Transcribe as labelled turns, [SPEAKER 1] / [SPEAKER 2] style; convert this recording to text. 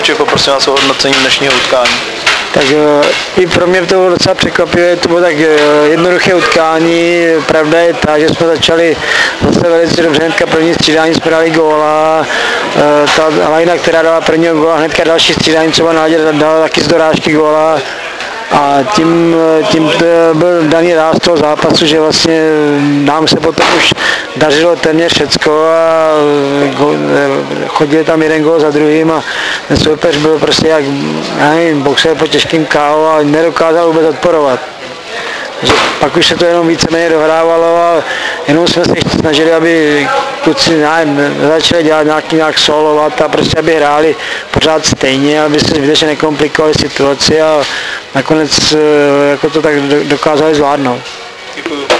[SPEAKER 1] posluchači, poprosím vás o hodnocení dnešního utkání.
[SPEAKER 2] Tak i pro mě to bylo docela překvapivé, to bylo tak jednoduché utkání. Pravda je ta, že jsme začali zase velice dobře, hnedka první střídání jsme dali góla, ta lajna, která dala prvního góla, hnedka další střídání, třeba Náděr dala taky z dorážky góla. A tím to byl daný ráz toho zápasu, že vlastně nám se potom už dařilo téměř všecko a chodili tam jeden gól za druhým a ten soupeř byl prostě jak, já nevím, boxer po těžkým KO a nedokázal vůbec odporovat. Že pak už se to jenom víceméně dohrávalo a jenom jsme se snažili, aby kluci začali dělat nějak solovat a prostě aby hráli pořád stejně, aby se zbytečně nekomplikovali situaci a nakonec jako to tak dokázali zvládnout.
[SPEAKER 1] Děkuju.